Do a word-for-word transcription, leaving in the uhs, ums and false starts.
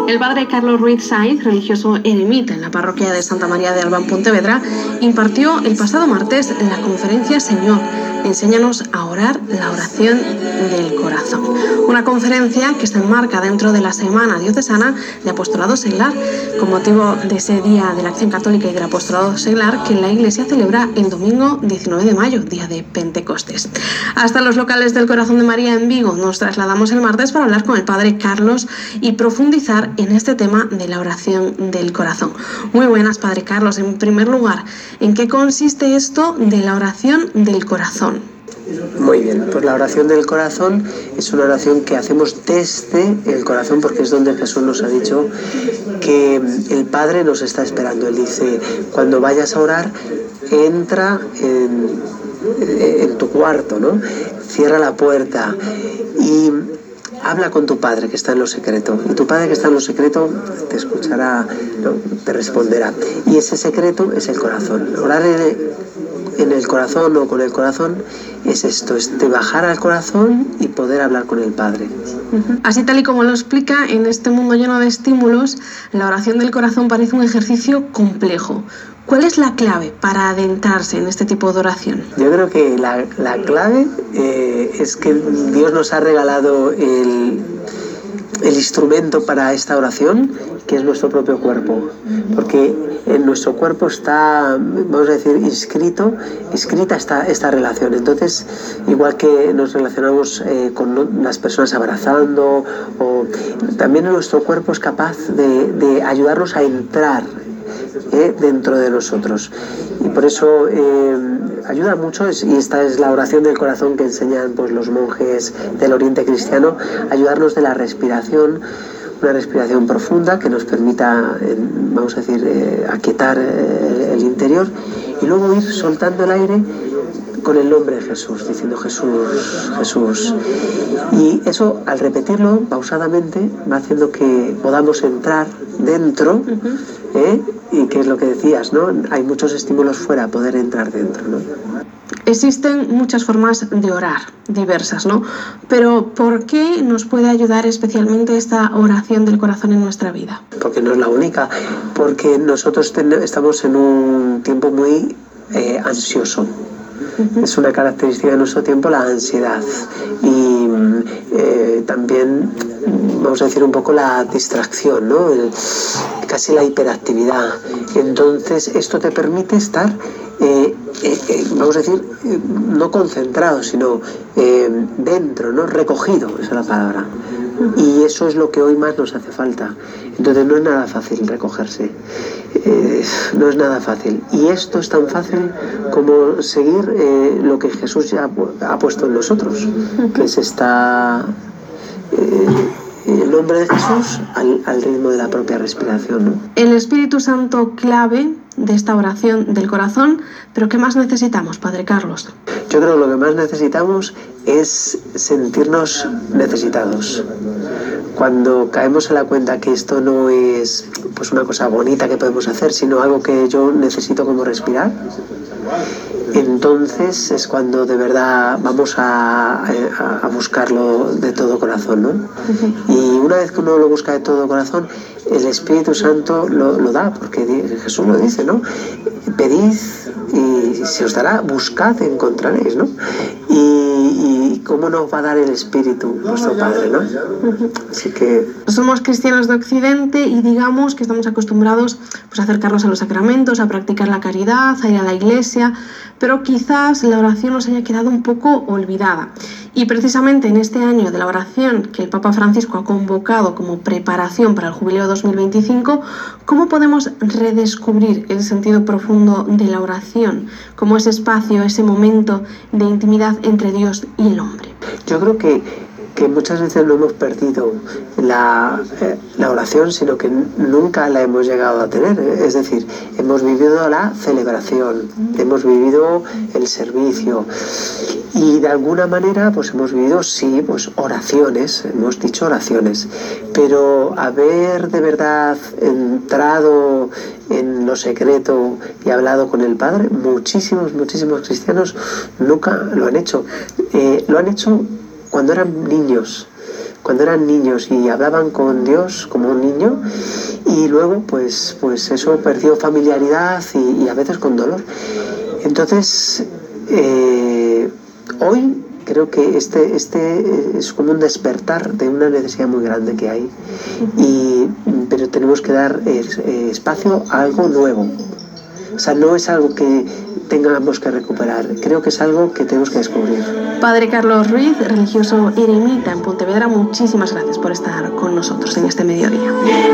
El padre Carlos Ruiz Saiz, religioso eremita en la parroquia de Santa María de Albán, Pontevedra, impartió el pasado martes la conferencia Señor, enséñanos a orar la oración del corazón. Una conferencia que se enmarca dentro de la Semana Diocesana de Apostolado Seglar, con motivo de ese Día de la Acción Católica y del Apostolado Seglar que la Iglesia celebra el domingo diecinueve de mayo, día de Pentecostés. Hasta los locales del Corazón de María en Vigo nos trasladamos el martes para hablar con el padre Carlos y profundizar en este tema de la oración del corazón. Muy buenas, padre Carlos. En primer lugar, ¿en qué consiste esto de la oración del corazón? Muy bien, pues la oración del corazón es una oración que hacemos desde el corazón, porque es donde Jesús nos ha dicho que el Padre nos está esperando. Él dice, cuando vayas a orar, entra en, en tu cuarto, ¿no? Cierra la puerta y habla con tu Padre que está en lo secreto. Y tu Padre que está en lo secreto te escuchará, ¿no? Te responderá. Y ese secreto es el corazón. Orar en en el corazón o con el corazón es esto, es de bajar al corazón y poder hablar con el Padre. Uh-huh. Así tal y como lo explica, en este mundo lleno de estímulos, la oración del corazón parece un ejercicio complejo. ¿Cuál es la clave para adentrarse en este tipo de oración? Yo creo que la, la clave eh, es que Dios nos ha regalado el, el instrumento para esta oración, que es nuestro propio cuerpo, porque en nuestro cuerpo está, vamos a decir, inscrito, inscrita esta, esta relación. Entonces, igual que nos relacionamos eh, con las personas abrazando, o también nuestro cuerpo es capaz de, de ayudarnos a entrar eh, dentro de nosotros. Y por eso eh, ayuda mucho, y esta es la oración del corazón que enseñan pues, los monjes del Oriente Cristiano, ayudarnos de la respiración, una respiración profunda que nos permita, eh, vamos a decir, eh, aquietar eh, el interior, y luego ir soltando el aire con el nombre de Jesús, diciendo Jesús, Jesús. Y eso, al repetirlo pausadamente, va haciendo que podamos entrar dentro, ¿eh? Y que es lo que decías, ¿no? Hay muchos estímulos fuera, poder entrar dentro, ¿no? Existen muchas formas de orar, diversas, ¿no? Pero ¿por qué nos puede ayudar especialmente esta oración del corazón en nuestra vida? Porque no es la única, porque nosotros ten- estamos en un tiempo muy eh, ansioso. Uh-huh. Es una característica de nuestro tiempo la ansiedad y eh, también, vamos a decir, un poco la distracción, ¿no? El, casi la hiperactividad. Entonces esto te permite estar Eh, eh, eh, vamos a decir, eh, no concentrado, sino eh, dentro, ¿no? Recogido, esa es la palabra. Y eso es lo que hoy más nos hace falta. Entonces no es nada fácil recogerse, eh, no es nada fácil. Y esto es tan fácil como seguir eh, lo que Jesús ya ha puesto en nosotros, que es esta... Eh, el nombre de Jesús al, al ritmo de la propia respiración, ¿no? El Espíritu Santo clave de esta oración del corazón, pero ¿qué más necesitamos, Padre Carlos? Yo creo que lo que más necesitamos es sentirnos necesitados. Cuando caemos en la cuenta que esto no es pues una cosa bonita que podemos hacer, sino algo que yo necesito como respirar, entonces es cuando de verdad vamos a, a, a buscarlo de todo corazón, ¿no? Uh-huh. Y una vez que uno lo busca de todo corazón, el Espíritu Santo lo, lo da, porque Jesús lo dice, ¿no? Pedid y se os dará, buscad y encontraréis, ¿no? Y, y cómo nos va a dar el Espíritu, nuestro Padre, ¿no? Uh-huh. Así que... Somos cristianos de Occidente y digamos que estamos acostumbrados pues, a acercarnos a los sacramentos, a practicar la caridad, a ir a la iglesia, pero quizás la oración nos haya quedado un poco olvidada. Y precisamente en este año de la oración que el Papa Francisco ha convocado como preparación para el Jubileo dos mil veinticinco, ¿cómo podemos redescubrir el sentido profundo de la oración como ese espacio, ese momento de intimidad entre Dios y el hombre? Yo creo que que muchas veces no hemos perdido la, eh, la oración, sino que nunca la hemos llegado a tener. Es decir, hemos vivido la celebración, hemos vivido el servicio y de alguna manera pues hemos vivido, sí, pues oraciones, hemos dicho oraciones, pero haber de verdad entrado en lo secreto y hablado con el Padre, muchísimos, muchísimos cristianos nunca lo han hecho. Eh, lo han hecho cuando eran niños, cuando eran niños y hablaban con Dios como un niño, y luego pues, pues eso perdió familiaridad y, y a veces con dolor. Entonces, eh, hoy creo que este, este es como un despertar de una necesidad muy grande que hay, y, pero tenemos que dar eh, espacio a algo nuevo. O sea, no es algo que tengamos que recuperar, creo que es algo que tenemos que descubrir. Padre Carlos Ruiz, religioso eremita en Pontevedra, muchísimas gracias por estar con nosotros en este mediodía.